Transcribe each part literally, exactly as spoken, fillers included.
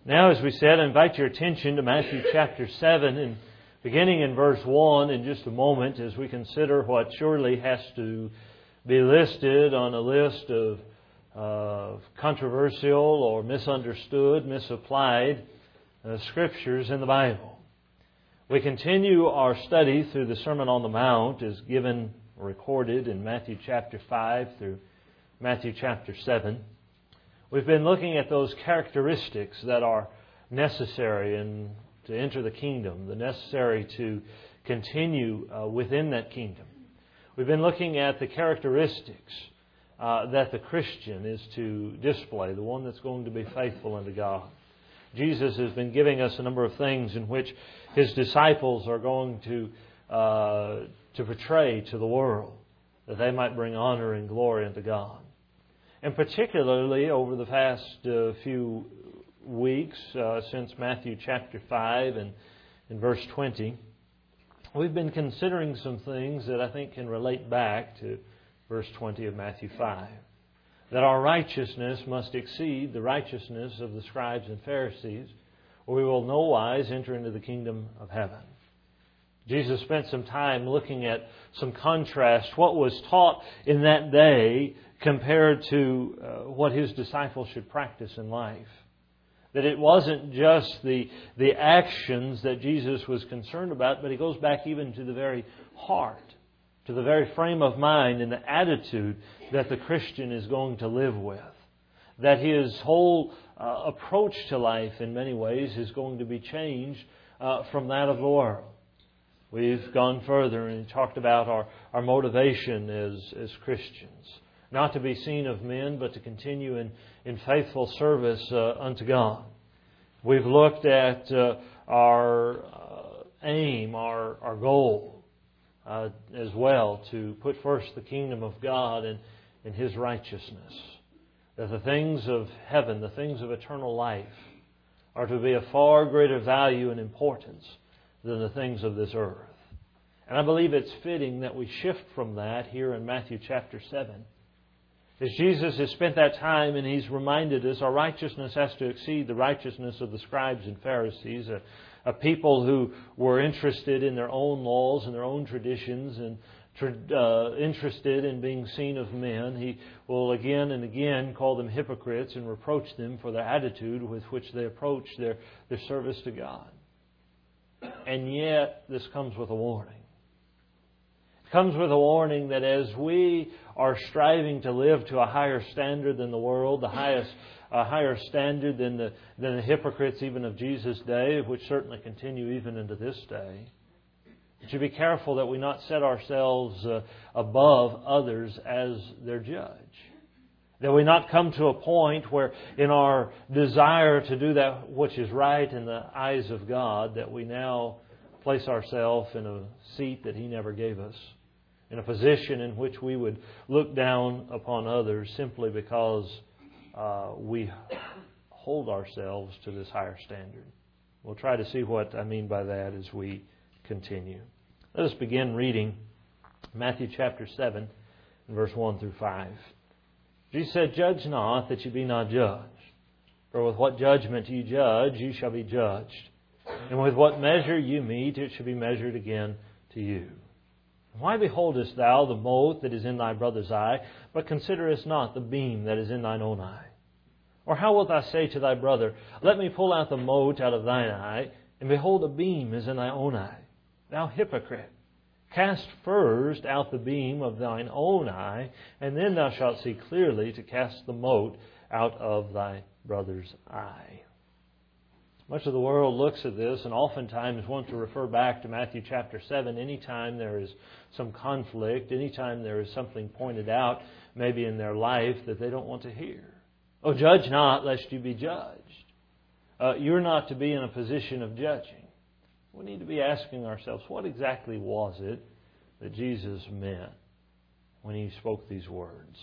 Now, as we said, I invite your attention to Matthew chapter seven, and beginning in verse one in just a moment as we consider what surely has to be listed on a list of uh, controversial or misunderstood, misapplied uh, scriptures in the Bible. We continue our study through the Sermon on the Mount as given, recorded in Matthew chapter five through Matthew chapter seven. We've been looking at those characteristics that are necessary in, to enter the kingdom, the necessary to continue uh, within that kingdom. We've been looking at the characteristics uh, that the Christian is to display, the one that's going to be faithful unto God. Jesus has been giving us a number of things in which His disciples are going to, uh, to portray to the world, that they might bring honor and glory unto God. And particularly over the past uh, few weeks, uh, since Matthew chapter five and in verse twenty, we've been considering some things that I think can relate back to verse twenty of Matthew five. That our righteousness must exceed the righteousness of the scribes and Pharisees, or we will no wise enter into the kingdom of heaven. Jesus spent some time looking at some contrast, what was taught in that day compared to uh, what His disciples should practice in life. That it wasn't just the, the actions that Jesus was concerned about, but He goes back even to the very heart, to the very frame of mind and the attitude that the Christian is going to live with. That his whole uh, approach to life in many ways is going to be changed uh, from that of the world. We've gone further and talked about our, our motivation as, as Christians. Not to be seen of men, but to continue in, in faithful service uh, unto God. We've looked at uh, our uh, aim, our, our goal uh, as well, to put first the kingdom of God and, and His righteousness. That the things of heaven, the things of eternal life, are to be of far greater value and importance than the things of this earth. And I believe it's fitting that we shift from that here in Matthew chapter seven. As Jesus has spent that time and He's reminded us our righteousness has to exceed the righteousness of the scribes and Pharisees, a, a people who were interested in their own laws and their own traditions and uh, interested in being seen of men. He will again and again call them hypocrites and reproach them for their attitude with which they approach their, their service to God. And yet this comes with a warning. It comes with a warning that as we are striving to live to a higher standard than the world, the highest, a higher standard than the, than the hypocrites even of Jesus' day, which certainly continue even into this day, we should be careful that we not set ourselves uh, above others as their judge. That we not come to a point where in our desire to do that which is right in the eyes of God, that we now place ourselves in a seat that He never gave us, in a position in which we would look down upon others simply because uh, we hold ourselves to this higher standard. We'll try to see what I mean by that as we continue. Let us begin reading Matthew chapter seven, verse one through five. Jesus said, "Judge not, that you be not judged. For with what judgment you judge, you shall be judged. And with what measure you mete, it shall be measured again to you. Why beholdest thou the mote that is in thy brother's eye, but considerest not the beam that is in thine own eye? Or how wilt thou say to thy brother, Let me pull out the mote out of thine eye, and behold, a beam is in thy own eye? Thou hypocrite, cast first out the beam of thine own eye, and then thou shalt see clearly to cast the mote out of thy brother's eye." Much of the world looks at this and oftentimes want to refer back to Matthew chapter seven anytime there is some conflict, anytime there is something pointed out, maybe in their life, that they don't want to hear. Oh, judge not, lest you be judged. Uh, you're not to be in a position of judging. We need to be asking ourselves, what exactly was it that Jesus meant when He spoke these words?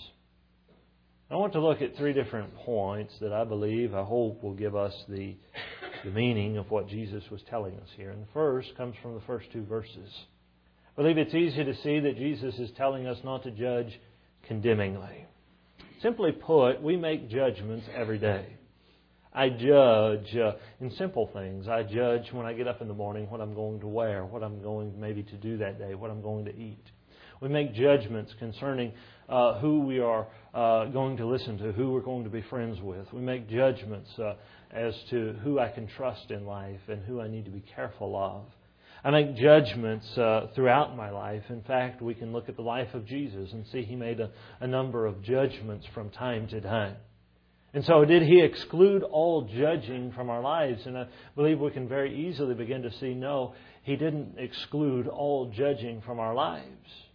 I want to look at three different points that I believe, I hope, will give us the, the meaning of what Jesus was telling us here. And the first comes from the first two verses. I believe it's easy to see that Jesus is telling us not to judge condemningly. Simply put, we make judgments every day. I judge uh, in simple things. I judge when I get up in the morning what I'm going to wear, what I'm going maybe to do that day, what I'm going to eat. We make judgments concerning uh, who we are uh, going to listen to, who we're going to be friends with. We make judgments uh, as to who I can trust in life and who I need to be careful of. I make judgments uh, throughout my life. In fact, we can look at the life of Jesus and see He made a, a number of judgments from time to time. And so did He exclude all judging from our lives? And I believe we can very easily begin to see, no, He didn't exclude all judging from our lives.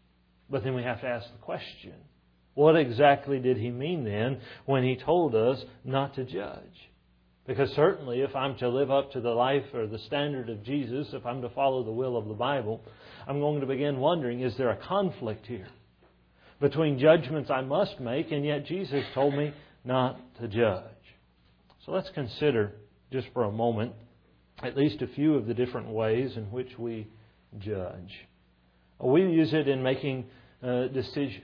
But then we have to ask the question, what exactly did He mean then when He told us not to judge? Because certainly if I'm to live up to the life or the standard of Jesus, if I'm to follow the will of the Bible, I'm going to begin wondering, is there a conflict here between judgments I must make, and yet Jesus told me not to judge? So let's consider just for a moment at least a few of the different ways in which we judge. We use it in making uh, decisions.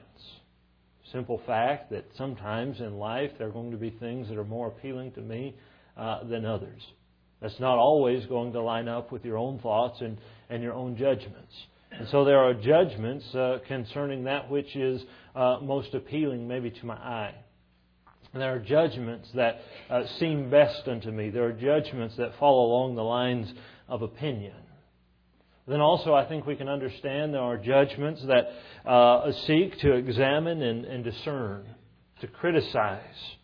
Simple fact that sometimes in life there are going to be things that are more appealing to me uh, than others. That's not always going to line up with your own thoughts and, and your own judgments. And so there are judgments uh, concerning that which is uh, most appealing maybe to my eye. And there are judgments that uh, seem best unto me. There are judgments that fall along the lines of opinion. Then also I think we can understand there are judgments that uh, seek to examine and, and discern, to criticize.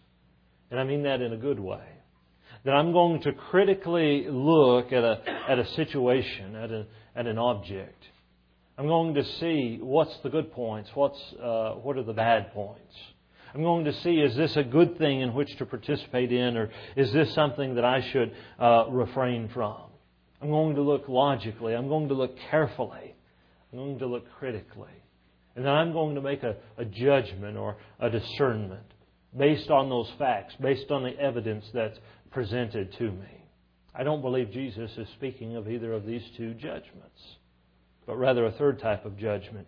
And I mean that in a good way. That I'm going to critically look at a at a situation, at a at an object. I'm going to see what's the good points, what's uh, what are the bad points. I'm going to see, is this a good thing in which to participate in, or is this something that I should uh, refrain from? I'm going to look logically. I'm going to look carefully. I'm going to look critically. And then I'm going to make a, a judgment or a discernment based on those facts, based on the evidence that's presented to me. I don't believe Jesus is speaking of either of these two judgments, but rather a third type of judgment.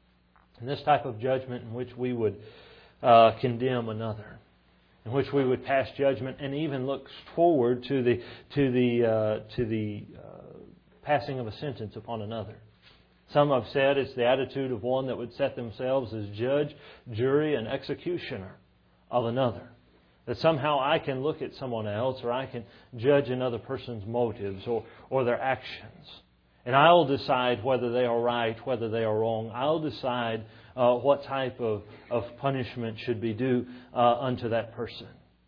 And this type of judgment in which we would uh, condemn another, in which we would pass judgment and even look forward to the to the uh, to the uh, passing of a sentence upon another. Some have said it's the attitude of one that would set themselves as judge, jury, and executioner of another. That somehow I can look at someone else, or I can judge another person's motives or or their actions, and I'll decide whether they are right, whether they are wrong. I'll decide Uh, what type of, of punishment should be due uh, unto that person.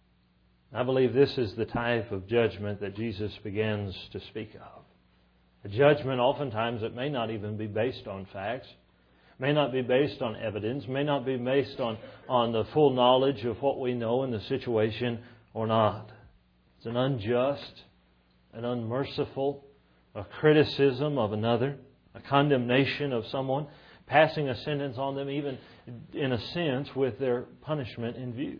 I believe this is the type of judgment that Jesus begins to speak of. A judgment oftentimes that may not even be based on facts, may not be based on evidence, may not be based on, on the full knowledge of what we know in the situation or not. It's an unjust, an unmerciful, a criticism of another, a condemnation of someone, passing a sentence on them, even in a sense, with their punishment in view.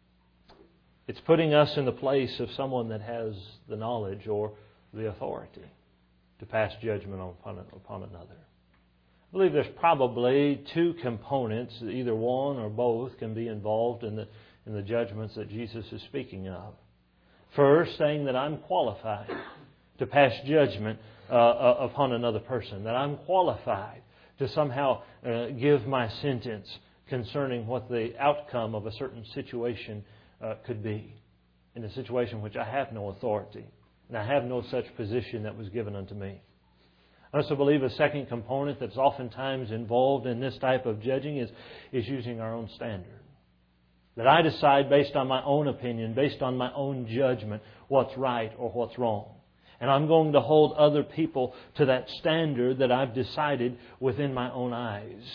It's putting us in the place of someone that has the knowledge or the authority to pass judgment upon, upon another. I believe there's probably two components, either one or both can be involved in the, in the judgments that Jesus is speaking of. First, saying that I'm qualified to pass judgment uh, upon another person, that I'm qualified to somehow uh, give my sentence concerning what the outcome of a certain situation uh, could be, in a situation which I have no authority, and I have no such position that was given unto me. I also believe a second component that's oftentimes involved in this type of judging is, is using our own standard. That I decide based on my own opinion, based on my own judgment, what's right or what's wrong. And I'm going to hold other people to that standard that I've decided within my own eyes.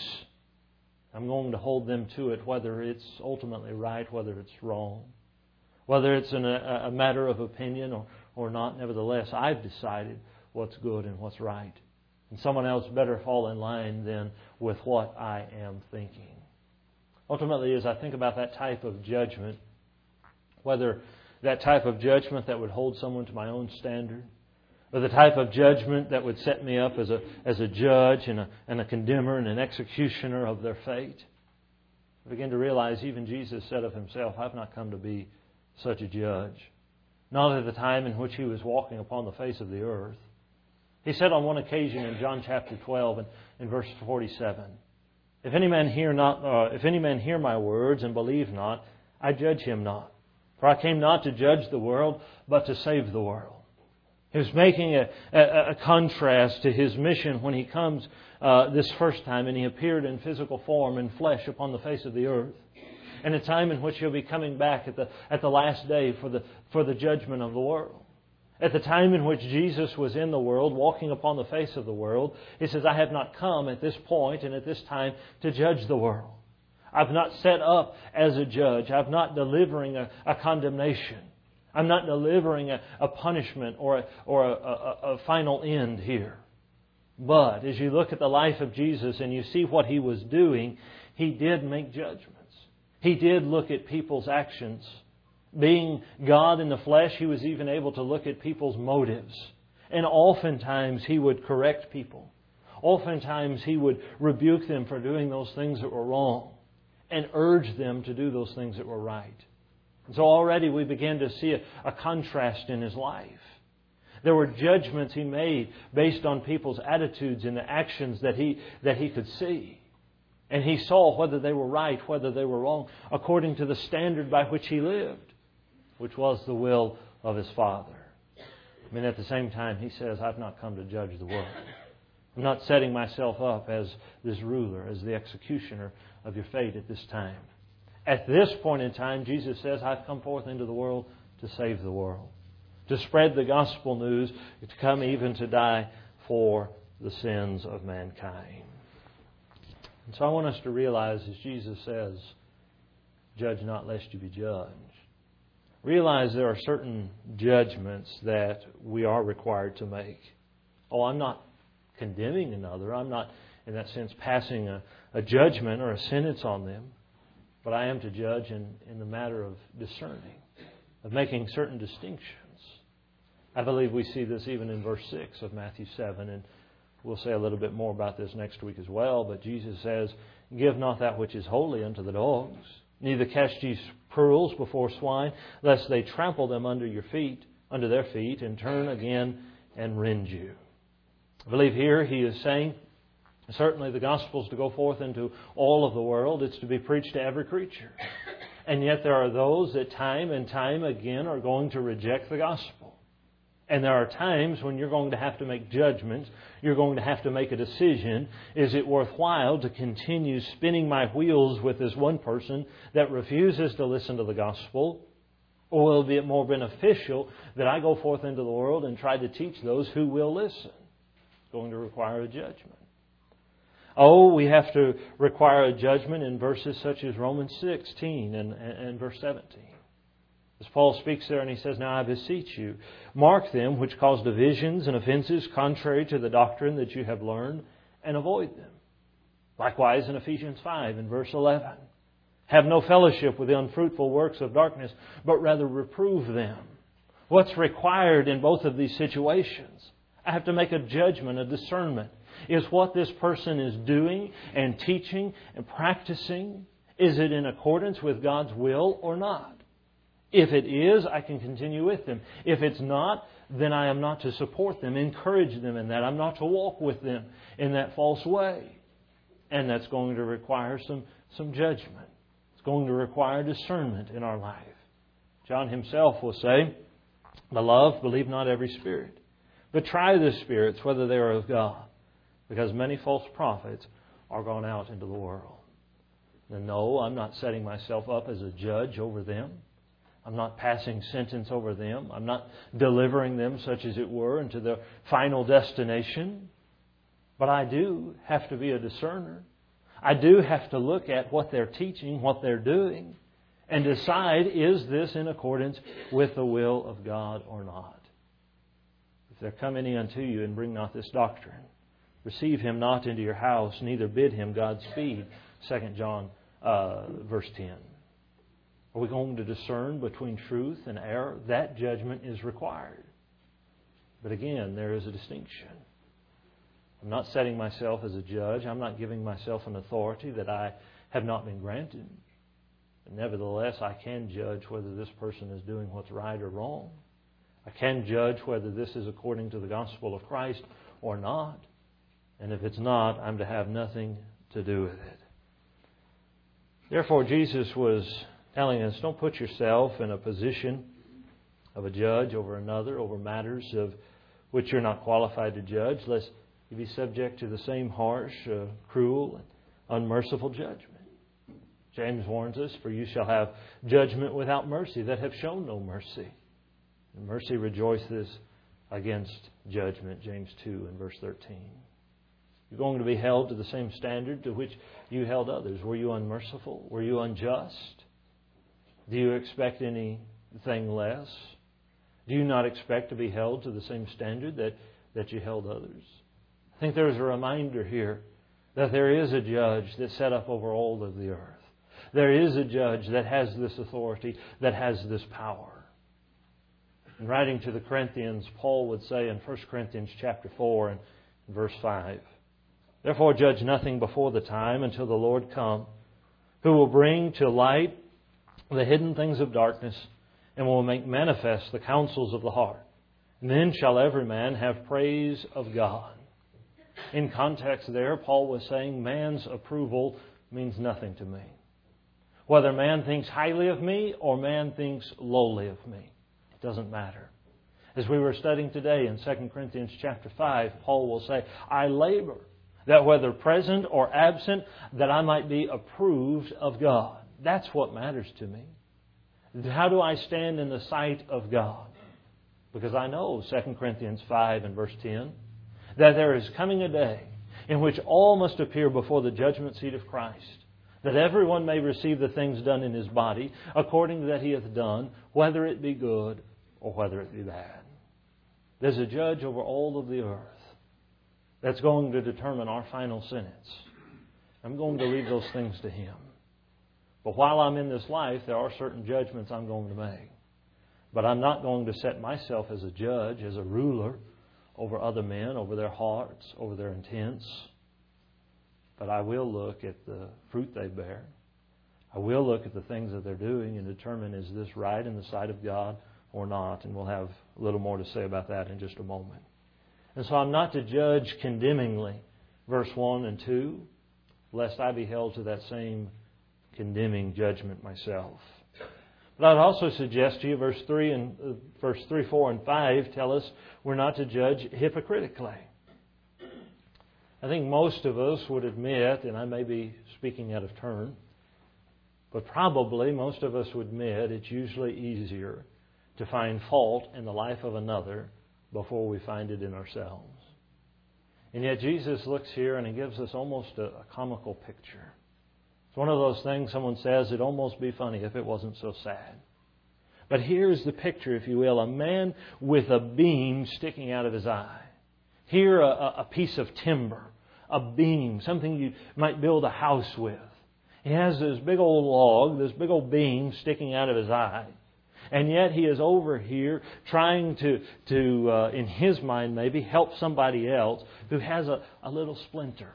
I'm going to hold them to it, whether it's ultimately right, whether it's wrong, whether it's an, a, a matter of opinion or, or not. Nevertheless, I've decided what's good and what's right. And someone else better fall in line than with what I am thinking. Ultimately, as I think about that type of judgment, whether that type of judgment that would hold someone to my own standard, or the type of judgment that would set me up as a as a judge and a, and a condemner and an executioner of their fate, I begin to realize even Jesus said of Himself, I've not come to be such a judge, not at the time in which He was walking upon the face of the earth. He said on one occasion in John chapter twelve and in verse forty-seven, If any man hear not, uh, if any man hear my words and believe not, I judge him not. For I came not to judge the world, but to save the world. He was making a, a, a contrast to His mission when He comes uh, this first time and He appeared in physical form and flesh upon the face of the earth. And a time in which He'll be coming back at the at the last day for the for the judgment of the world. At the time in which Jesus was in the world, walking upon the face of the world, He says, I have not come at this point and at this time to judge the world. I've not set up as a judge. I'm not delivering a, a condemnation. I'm not delivering a, a punishment or, a, or a, a, a final end here. But as you look at the life of Jesus and you see what He was doing, He did make judgments. He did look at people's actions. Being God in the flesh, He was even able to look at people's motives. And oftentimes He would correct people. Oftentimes He would rebuke them for doing those things that were wrong and urge them to do those things that were right. And so already we begin to see a, a contrast in His life. There were judgments He made based on people's attitudes and the actions that He that He could see. And He saw whether they were right, whether they were wrong, according to the standard by which He lived, which was the will of His Father. I mean, at the same time, He says, I've not come to judge the world. I'm not setting myself up as this ruler, as the executioner of your fate at this time. At this point in time, Jesus says, I've come forth into the world to save the world, to spread the gospel news, to come even to die for the sins of mankind. And so I want us to realize, as Jesus says, judge not lest you be judged. Realize there are certain judgments that we are required to make. Oh, I'm not condemning another. I'm not, in that sense, passing a, a judgment or a sentence on them. But I am to judge in, in the matter of discerning, of making certain distinctions. I believe we see this even in verse six of Matthew seven, and we'll say a little bit more about this next week as well. But Jesus says, give not that which is holy unto the dogs, neither cast ye pearls before swine, lest they trample them under your feet, under their feet, and turn again and rend you. I believe here He is saying, certainly the gospel is to go forth into all of the world. It's to be preached to every creature. And yet there are those that time and time again are going to reject the gospel. And there are times when you're going to have to make judgments. You're going to have to make a decision. Is it worthwhile to continue spinning my wheels with this one person that refuses to listen to the gospel? Or will it be more beneficial that I go forth into the world and try to teach those who will listen? It's going to require a judgment. Oh, we have to require a judgment in verses such as Romans sixteen and, and, and verse seventeen. As Paul speaks there and he says, now I beseech you, mark them which cause divisions and offenses contrary to the doctrine that you have learned, and avoid them. Likewise in Ephesians five and verse eleven. Have no fellowship with the unfruitful works of darkness, but rather reprove them. What's required in both of these situations? I have to make a judgment, a discernment. Is what this person is doing and teaching and practicing, is it in accordance with God's will or not? If it is, I can continue with them. If it's not, then I am not to support them, encourage them in that. I'm not to walk with them in that false way. And that's going to require some, some judgment. It's going to require discernment in our life. John himself will say, beloved, believe not every spirit, but try the spirits whether they are of God, because many false prophets are gone out into the world. And no, I'm not setting myself up as a judge over them. I'm not passing sentence over them. I'm not delivering them, such as it were, into their final destination. But I do have to be a discerner. I do have to look at what they're teaching, what they're doing, and decide, is this in accordance with the will of God or not? If there come any unto you and bring not this doctrine, receive him not into your house, neither bid him Godspeed. Second John uh, verse ten. Are we going to discern between truth and error? That judgment is required. But again, there is a distinction. I'm not setting myself as a judge. I'm not giving myself an authority that I have not been granted. But nevertheless, I can judge whether this person is doing what's right or wrong. I can judge whether this is according to the gospel of Christ or not. And if it's not, I'm to have nothing to do with it. Therefore, Jesus was telling us, don't put yourself in a position of a judge over another, over matters of which you're not qualified to judge, lest you be subject to the same harsh, uh, cruel, and unmerciful judgment. James warns us, for you shall have judgment without mercy that have shown no mercy. And mercy rejoices against judgment, James two and verse thirteen. You're going to be held to the same standard to which you held others. Were you unmerciful? Were you unjust? Do you expect anything less? Do you not expect to be held to the same standard that, that you held others? I think there's a reminder here that there is a judge that's set up over all of the earth. There is a judge that has this authority, that has this power. In writing to the Corinthians, Paul would say in First Corinthians chapter four and verse five, therefore judge nothing before the time until the Lord come, who will bring to light the hidden things of darkness and will make manifest the counsels of the heart. And then shall every man have praise of God. In context there, Paul was saying man's approval means nothing to me. Whether man thinks highly of me or man thinks lowly of me, it doesn't matter. As we were studying today in Second Corinthians chapter five, Paul will say, I labor that whether present or absent, that I might be approved of God. That's what matters to me. How do I stand in the sight of God? Because I know, Second Corinthians five and verse ten, that there is coming a day in which all must appear before the judgment seat of Christ, that everyone may receive the things done in his body according to that he hath done, whether it be good or whether it be bad. There's a judge over all of the earth that's going to determine our final sentence. I'm going to leave those things to Him. But while I'm in this life, there are certain judgments I'm going to make. But I'm not going to set myself as a judge, as a ruler over other men, over their hearts, over their intents. But I will look at the fruit they bear. I will look at the things that they're doing and determine, is this right in the sight of God or not? And we'll have a little more to say about that in just a moment. And so I'm not to judge condemningly, verse one and two, lest I be held to that same condemning judgment myself. But I'd also suggest to you, verse three and uh, verse three, four, and five tell us we're not to judge hypocritically. I think most of us would admit, and I may be speaking out of turn, but probably most of us would admit it's usually easier to find fault in the life of another before we find it in ourselves. And yet Jesus looks here and He gives us almost a, a comical picture. It's one of those things someone says, it'd almost be funny if it wasn't so sad. But here's the picture, if you will, a man with a beam sticking out of his eye. Here, a, a piece of timber, a beam, something you might build a house with. He has this big old log, this big old beam sticking out of his eye. And yet he is over here trying to, to uh, in his mind maybe, help somebody else who has a, a little splinter.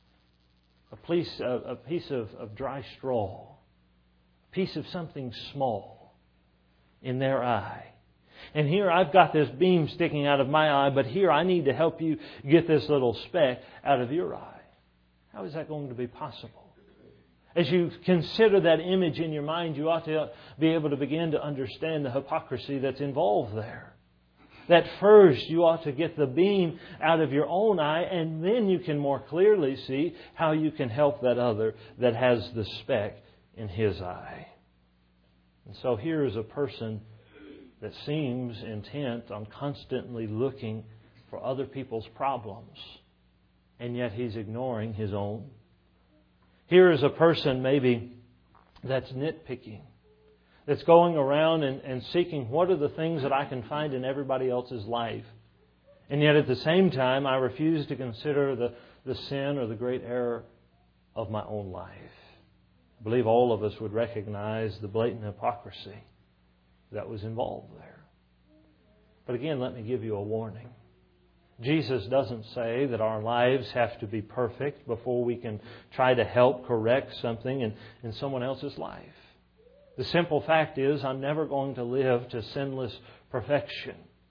A piece, a, a piece of, of dry straw. A piece of something small in their eye. And here I've got this beam sticking out of my eye, but here I need to help you get this little speck out of your eye. How is that going to be possible? As you consider that image in your mind, you ought to be able to begin to understand the hypocrisy that's involved there. That first you ought to get the beam out of your own eye, and then you can more clearly see how you can help that other that has the speck in his eye. And so here is a person that seems intent on constantly looking for other people's problems, and yet he's ignoring his own. Here is a person maybe that's nitpicking, that's going around and, and seeking what are the things that I can find in everybody else's life. And yet at the same time, I refuse to consider the, the sin or the great error of my own life. I believe all of us would recognize the blatant hypocrisy that was involved there. But again, let me give you a warning. Jesus doesn't say that our lives have to be perfect before we can try to help correct something in, in someone else's life. The simple fact is, I'm never going to live to sinless perfection.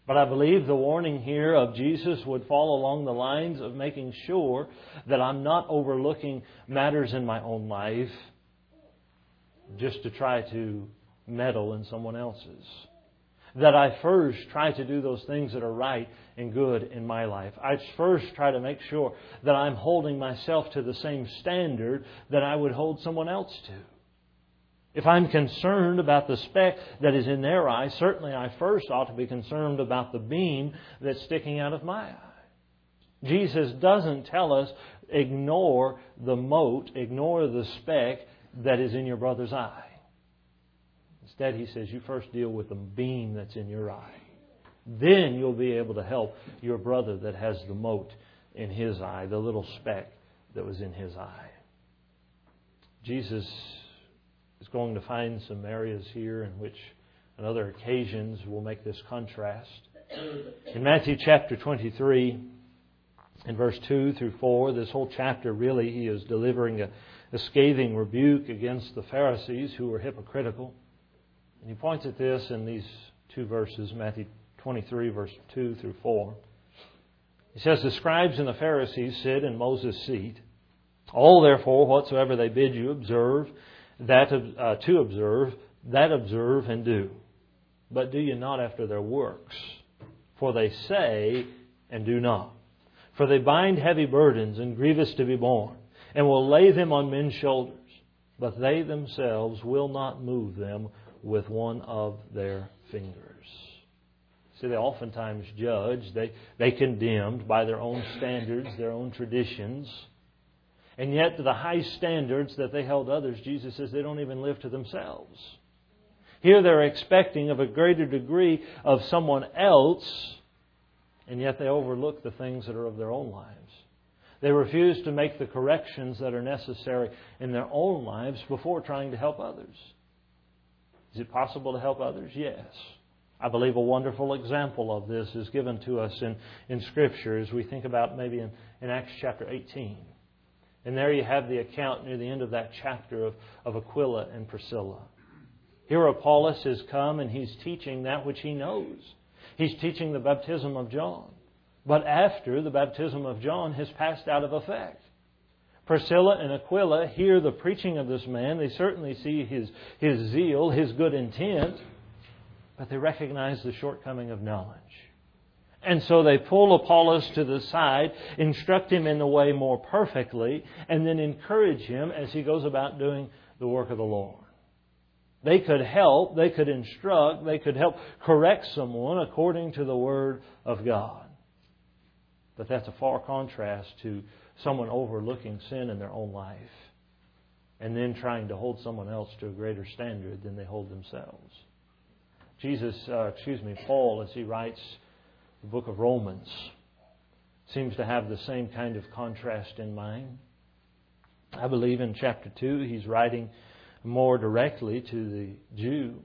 But I believe the warning here of Jesus would fall along the lines of making sure that I'm not overlooking matters in my own life just to try to meddle in someone else's. That I first try to do those things that are right and good in my life. I first try to make sure that I'm holding myself to the same standard that I would hold someone else to. If I'm concerned about the speck that is in their eye, certainly I first ought to be concerned about the beam that's sticking out of my eye. Jesus doesn't tell us, ignore the mote, ignore the speck that is in your brother's eye. Instead, He says, you first deal with the beam that's in your eye. Then you'll be able to help your brother that has the mote in his eye, the little speck that was in his eye. Jesus is going to find some areas here in which on other occasions will make this contrast. In Matthew chapter twenty-three, in verse two through four, this whole chapter really He is delivering a, a scathing rebuke against the Pharisees who were hypocritical. And He points at this in these two verses, Matthew twenty-three, verse two through four. He says, the scribes and the Pharisees sit in Moses' seat. All therefore, whatsoever they bid you observe, that uh, to observe, that observe and do. But do ye not after their works. For they say and do not. For they bind heavy burdens and grievous to be borne, and will lay them on men's shoulders. But they themselves will not move them with one of their fingers. See, they oftentimes judge, they, they condemned by their own standards, their own traditions. And yet, to the high standards that they held others, Jesus says they don't even live to themselves. Here they're expecting of a greater degree of someone else, and yet they overlook the things that are of their own lives. They refuse to make the corrections that are necessary in their own lives before trying to help others. Is it possible to help others? Yes. I believe a wonderful example of this is given to us in, in Scripture as we think about maybe in, in Acts chapter eighteen. And there you have the account near the end of that chapter of, of Aquila and Priscilla. Here Apollos has come and he's teaching that which he knows. He's teaching the baptism of John. But after the baptism of John has passed out of effect. Priscilla and Aquila hear the preaching of this man. They certainly see his, his zeal, his good intent. But they recognize the shortcoming of knowledge. And so they pull Apollos to the side, instruct him in the way more perfectly, and then encourage him as he goes about doing the work of the Lord. They could help, they could instruct, they could help correct someone according to the Word of God. But that's a far contrast to someone overlooking sin in their own life and then trying to hold someone else to a greater standard than they hold themselves. Jesus, uh, excuse me, Paul, as he writes the book of Romans, seems to have the same kind of contrast in mind. I believe in chapter two he's writing more directly to the Jew.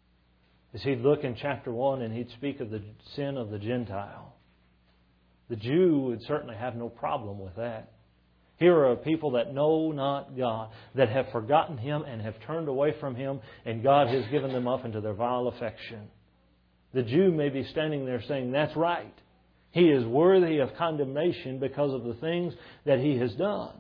As he'd look in chapter one and he'd speak of the sin of the Gentile. The Jew would certainly have no problem with that. Here are people that know not God, that have forgotten Him and have turned away from Him, and God has given them up into their vile affection. The Jew may be standing there saying, that's right. He is worthy of condemnation because of the things that he has done.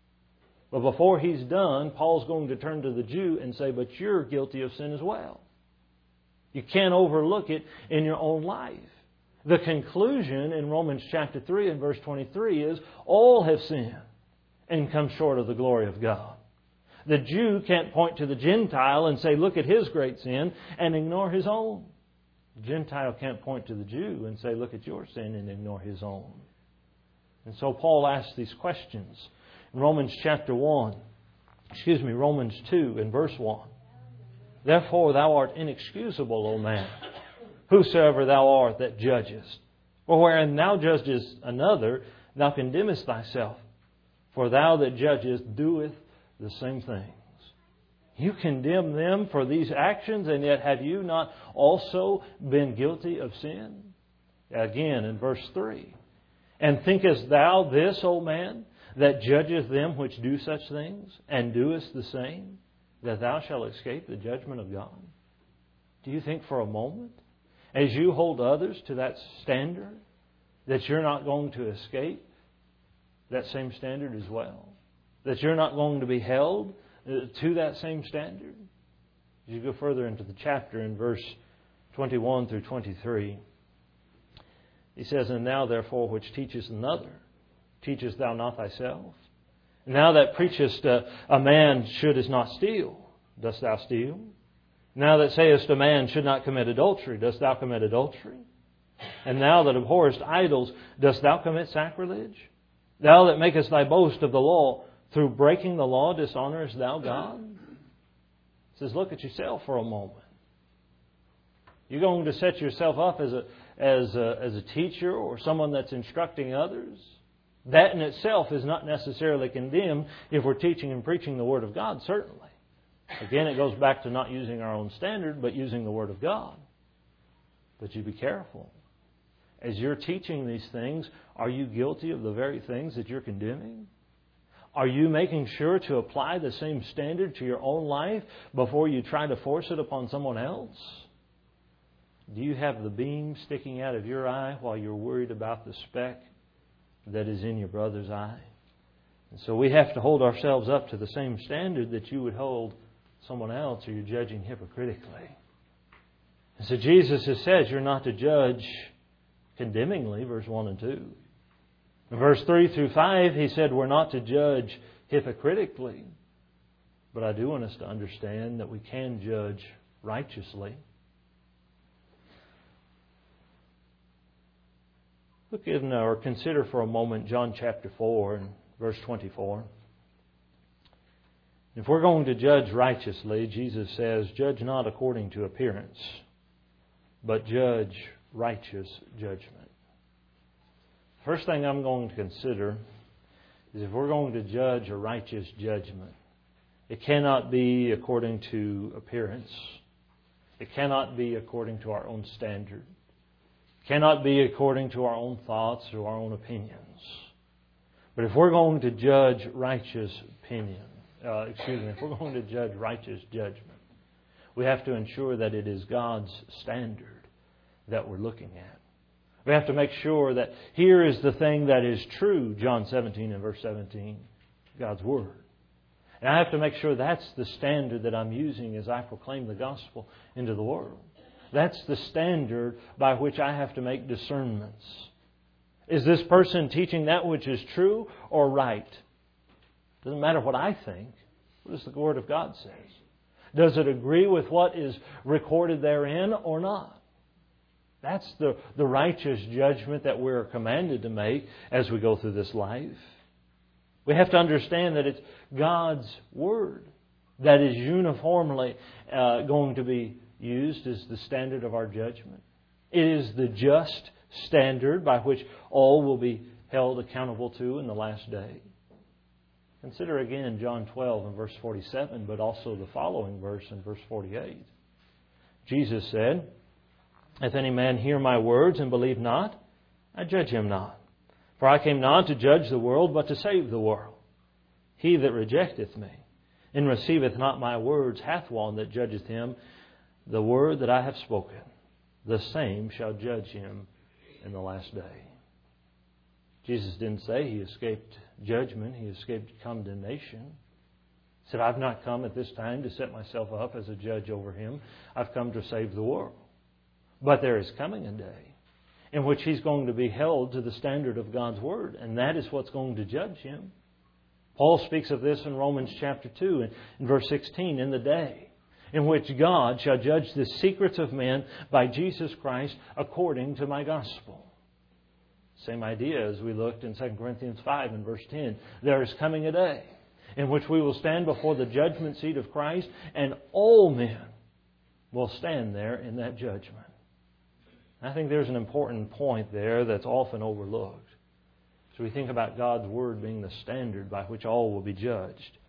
But before he's done, Paul's going to turn to the Jew and say, but you're guilty of sin as well. You can't overlook it in your own life. The conclusion in Romans chapter three and verse twenty-three is, all have sinned and come short of the glory of God. The Jew can't point to the Gentile and say, look at his great sin, and ignore his own. The Gentile can't point to the Jew and say, look at your sin, and ignore his own. And so Paul asks these questions. In Romans chapter one, excuse me, Romans two and verse one. Therefore thou art inexcusable, O man, whosoever thou art that judgest. For wherein thou judgest another, thou condemnest thyself. For thou that judgest doeth the same things. You condemn them for these actions, and yet have you not also been guilty of sin? Again in verse three. And thinkest thou this, O man, that judgeth them which do such things, and doest the same, that thou shalt escape the judgment of God? Do you think for a moment as you hold others to that standard, that you're not going to escape that same standard as well? That you're not going to be held to that same standard? As you go further into the chapter in verse twenty-one through twenty-three, he says, And thou therefore which teachest another, teachest thou not thyself? And thou that preachest a, a man shouldest not steal, dost thou steal? Now that sayest a man should not commit adultery, dost thou commit adultery? And thou that abhorrest idols, dost thou commit sacrilege? Thou that makest thy boast of the law, through breaking the law dishonourest thou God? He says, look at yourself for a moment. You're going to set yourself up as a, as a, as a teacher or someone that's instructing others? That in itself is not necessarily condemned if we're teaching and preaching the Word of God, certainly. Again, it goes back to not using our own standard, but using the Word of God. But you be careful. As you're teaching these things, are you guilty of the very things that you're condemning? Are you making sure to apply the same standard to your own life before you try to force it upon someone else? Do you have the beam sticking out of your eye while you're worried about the speck that is in your brother's eye? And so we have to hold ourselves up to the same standard that you would hold someone else, or you're judging hypocritically. And so Jesus has said you're not to judge condemningly, verse one and two. In verse three through five, he said we're not to judge hypocritically. But I do want us to understand that we can judge righteously. Look in or consider for a moment John chapter four and verse twenty-four. If we're going to judge righteously, Jesus says, judge not according to appearance, but judge righteous judgment. First thing I'm going to consider is if we're going to judge a righteous judgment, it cannot be according to appearance. It cannot be according to our own standard. It cannot be according to our own thoughts or our own opinions. But if we're going to judge righteous opinion, uh, excuse me, if we're going to judge righteous judgment, we have to ensure that it is God's standard that we're looking at. We have to make sure that here is the thing that is true, John seventeen and verse seventeen, God's Word. And I have to make sure that's the standard that I'm using as I proclaim the gospel into the world. That's the standard by which I have to make discernments. Is this person teaching that which is true or right? Doesn't matter what I think. What does the Word of God say? Does it agree with what is recorded therein or not? That's the, the righteous judgment that we're commanded to make as we go through this life. We have to understand that it's God's Word that is uniformly uh, going to be used as the standard of our judgment. It is the just standard by which all will be held accountable to in the last day. Consider again John twelve and verse forty-seven, but also the following verse in verse forty-eight. Jesus said, If any man hear my words and believe not, I judge him not. For I came not to judge the world, but to save the world. He that rejecteth me, and receiveth not my words, hath one that judgeth him. The word that I have spoken, the same shall judge him in the last day. Jesus didn't say he escaped judgment. He escaped condemnation. He said, I've not come at this time to set myself up as a judge over him. I've come to save the world. But there is coming a day in which he's going to be held to the standard of God's Word. And that is what's going to judge him. Paul speaks of this in Romans chapter two and in verse sixteen. In the day in which God shall judge the secrets of men by Jesus Christ according to my gospel. Same idea as we looked in Second Corinthians five and verse ten. There is coming a day in which we will stand before the judgment seat of Christ, and all men will stand there in that judgment. I think there's an important point there that's often overlooked. So we think about God's Word being the standard by which all will be judged.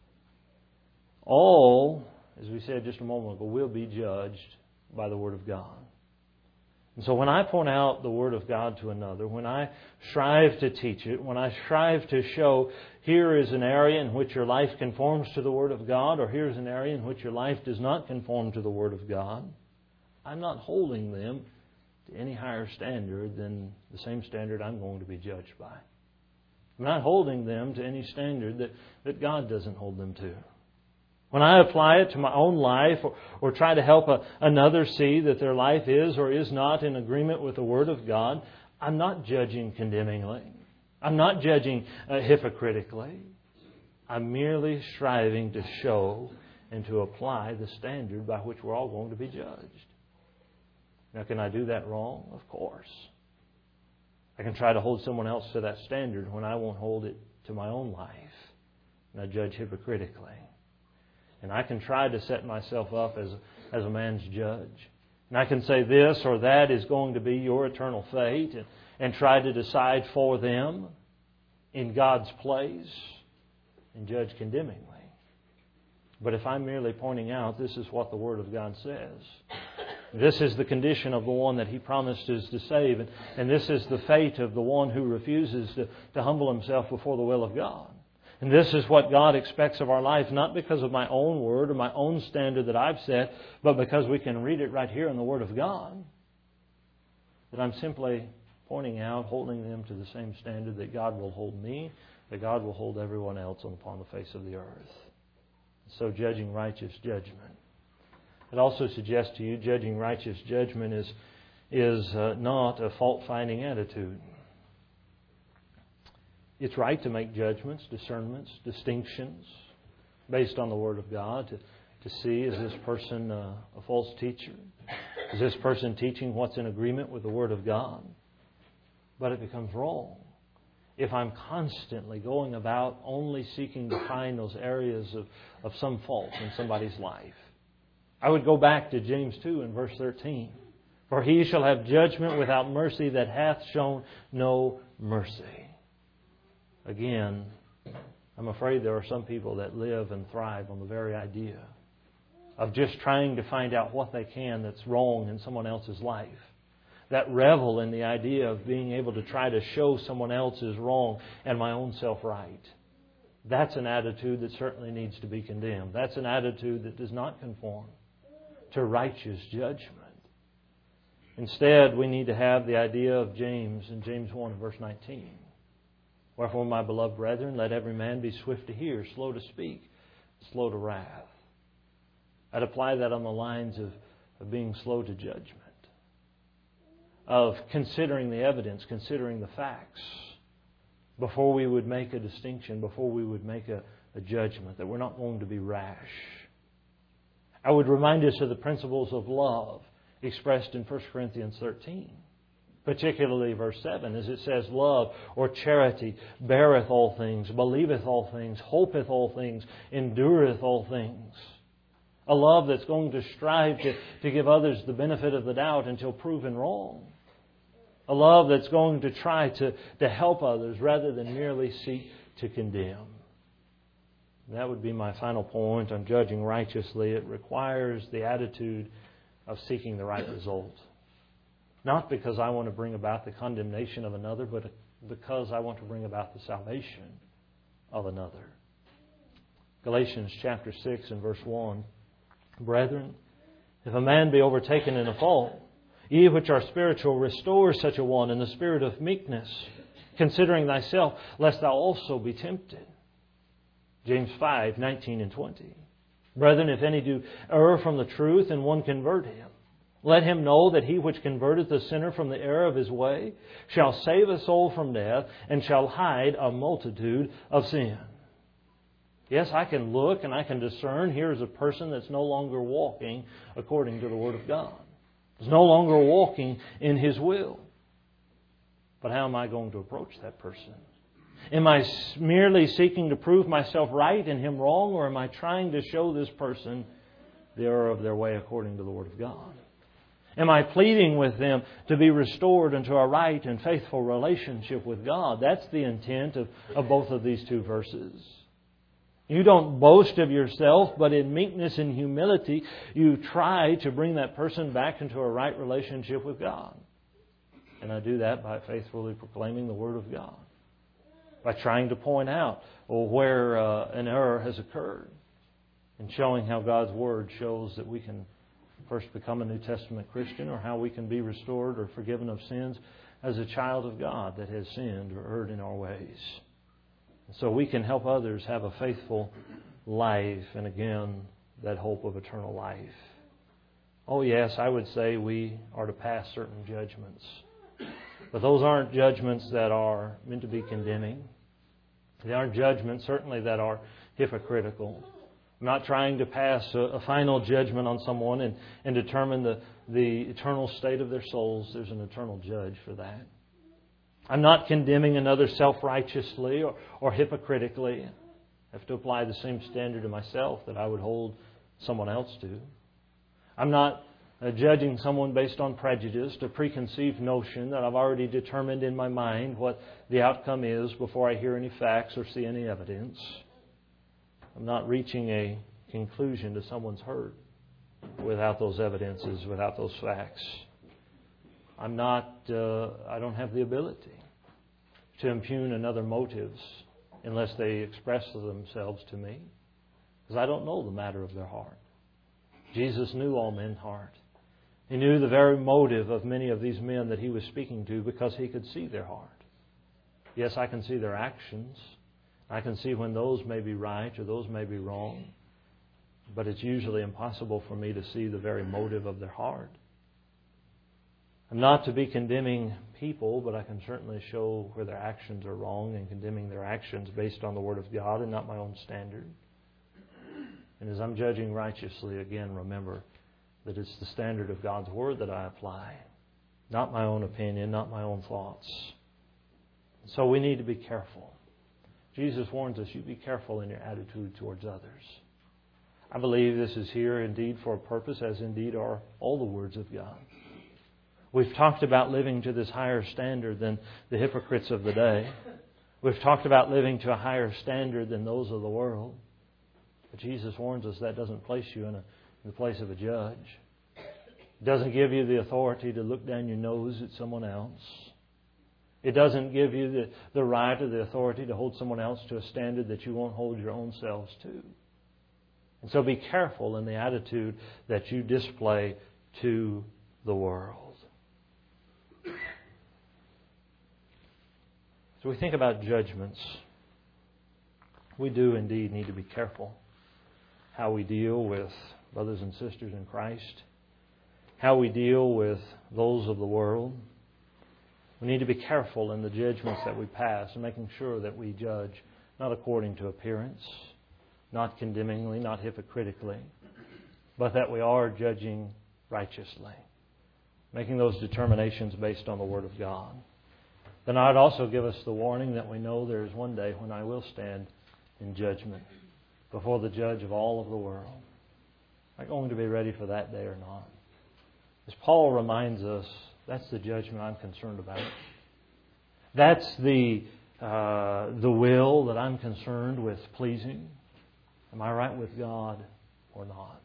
All, as we said just a moment ago, will be judged by the Word of God. And so when I point out the Word of God to another, when I strive to teach it, when I strive to show here is an area in which your life conforms to the Word of God, or here's an area in which your life does not conform to the Word of God, I'm not holding them to any higher standard than the same standard I'm going to be judged by. I'm not holding them to any standard that, that God doesn't hold them to. When I apply it to my own life or, or try to help a, another see that their life is or is not in agreement with the Word of God, I'm not judging condemningly. I'm not judging uh, hypocritically. I'm merely striving to show and to apply the standard by which we're all going to be judged. Now, can I do that wrong? Of course. I can try to hold someone else to that standard when I won't hold it to my own life. And I judge hypocritically. And I can try to set myself up as, as a man's judge. And I can say this or that is going to be your eternal fate and, and try to decide for them in God's place and judge condemningly. But if I'm merely pointing out this is what the Word of God says, this is the condition of the one that He promised is to save, and, and this is the fate of the one who refuses to, to humble himself before the will of God. And this is what God expects of our life, not because of my own word or my own standard that I've set, but because we can read it right here in the Word of God. That I'm simply pointing out, holding them to the same standard that God will hold me, that God will hold everyone else upon the face of the earth. So judging righteous judgment. It also suggests to you judging righteous judgment is, is uh, not a fault-finding attitude. It's right to make judgments, discernments, distinctions based on the Word of God to, to see, is this person uh, a false teacher? Is this person teaching what's in agreement with the Word of God? But it becomes wrong if I'm constantly going about only seeking to find those areas of, of some fault in somebody's life. I would go back to James two and verse thirteen. For he shall have judgment without mercy that hath shown no mercy. Again, I'm afraid there are some people that live and thrive on the very idea of just trying to find out what they can that's wrong in someone else's life. That revel in the idea of being able to try to show someone else is wrong and my own self right. That's an attitude that certainly needs to be condemned. That's an attitude that does not conform to righteous judgment. Instead, we need to have the idea of James in James one verse nineteen. Wherefore, my beloved brethren, let every man be swift to hear, slow to speak, slow to wrath. I'd apply that on the lines of, of being slow to judgment, of considering the evidence, considering the facts, before we would make a distinction, before we would make a, a judgment, that we're not going to be rash. I would remind us of the principles of love expressed in First Corinthians thirteen. Particularly verse seven, as it says, love or charity beareth all things, believeth all things, hopeth all things, endureth all things. A love that's going to strive to, to give others the benefit of the doubt until proven wrong. A love that's going to try to, to help others rather than merely seek to condemn. That would be my final point on judging righteously. It requires the attitude of seeking the right result. Not because I want to bring about the condemnation of another, but because I want to bring about the salvation of another. Galatians chapter six and verse one. Brethren, if a man be overtaken in a fault, ye which are spiritual, restore such a one in the spirit of meekness, considering thyself, lest thou also be tempted. James five, nineteen and twenty. Brethren, if any do err from the truth, and one convert him, let him know that he which converteth the sinner from the error of his way shall save a soul from death, and shall hide a multitude of sin. Yes, I can look and I can discern here's a person that's no longer walking according to the Word of God. Is no longer walking in His will. But how am I going to approach that person? Am I merely seeking to prove myself right and him wrong, or am I trying to show this person the error of their way according to the Word of God? Am I pleading with them to be restored into a right and faithful relationship with God? That's the intent of, of both of these two verses. You don't boast of yourself, but in meekness and humility, you try to bring that person back into a right relationship with God. And I do that by faithfully proclaiming the Word of God. By trying to point out where uh, an error has occurred. And showing how God's Word shows that we can first become a New Testament Christian, or how we can be restored or forgiven of sins as a child of God that has sinned or erred in our ways. So we can help others have a faithful life, and again, that hope of eternal life. Oh yes, I would say we are to pass certain judgments. But those aren't judgments that are meant to be condemning. They aren't judgments, certainly, that are hypocritical. I'm not trying to pass a, a final judgment on someone and, and determine the, the eternal state of their souls. There's an eternal judge for that. I'm not condemning another self-righteously or, or hypocritically. I have to apply the same standard to myself that I would hold someone else to. I'm not uh, judging someone based on prejudice, a preconceived notion that I've already determined in my mind what the outcome is before I hear any facts or see any evidence. I'm not reaching a conclusion to someone's hurt without those evidences, without those facts. I'm not, uh, I don't have the ability to impugn another motives unless they express themselves to me, because I don't know the matter of their heart. Jesus knew all men's heart. He knew the very motive of many of these men that He was speaking to because He could see their heart. Yes, I can see their actions. I can see when those may be right or those may be wrong. But it's usually impossible for me to see the very motive of their heart. I'm not to be condemning people, but I can certainly show where their actions are wrong and condemning their actions based on the Word of God and not my own standard. And as I'm judging righteously, again, remember that it's the standard of God's Word that I apply, not my own opinion, not my own thoughts. So we need to be careful. Jesus warns us, you be careful in your attitude towards others. I believe this is here indeed for a purpose, as indeed are all the words of God. We've talked about living to this higher standard than the hypocrites of the day. We've talked about living to a higher standard than those of the world. But Jesus warns us that doesn't place you in, a, in the place of a judge. It doesn't give you the authority to look down your nose at someone else. It doesn't give you the, the right or the authority to hold someone else to a standard that you won't hold your own selves to. And so be careful in the attitude that you display to the world. So we think about judgments. We do indeed need to be careful how we deal with brothers and sisters in Christ, how we deal with those of the world. We need to be careful in the judgments that we pass and making sure that we judge not according to appearance, not condemningly, not hypocritically, but that we are judging righteously, making those determinations based on the Word of God. Then I'd also give us the warning that we know there is one day when I will stand in judgment before the judge of all of the world. Am I going to be ready for that day or not? As Paul reminds us, that's the judgment I'm concerned about. That's the uh, the will that I'm concerned with pleasing. Am I right with God or not?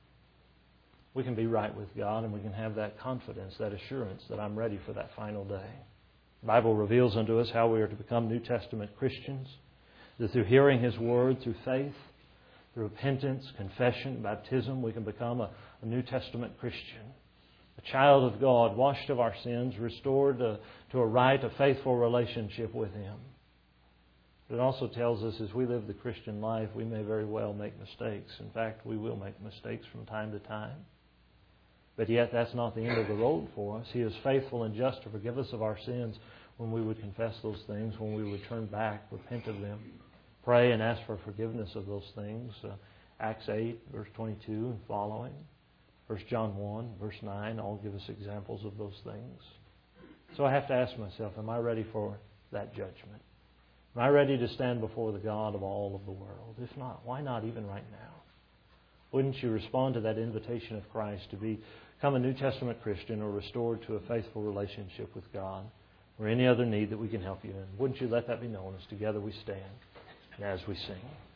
We can be right with God, and we can have that confidence, that assurance that I'm ready for that final day. The Bible reveals unto us how we are to become New Testament Christians. That through hearing His Word, through faith, through repentance, confession, baptism, we can become a, a New Testament Christian. A child of God, washed of our sins, restored to, to a right, a faithful relationship with Him. But it also tells us as we live the Christian life, we may very well make mistakes. In fact, we will make mistakes from time to time. But yet that's not the end of the road for us. He is faithful and just to forgive us of our sins when we would confess those things, when we would turn back, repent of them, pray and ask for forgiveness of those things. Uh, Acts eight, verse twenty-two and following. First John one, verse nine, all give us examples of those things. So I have to ask myself, am I ready for that judgment? Am I ready to stand before the God of all of the world? If not, why not even right now? Wouldn't you respond to that invitation of Christ to become a New Testament Christian or restored to a faithful relationship with God, or any other need that we can help you in? Wouldn't you let that be known as together we stand and as we sing?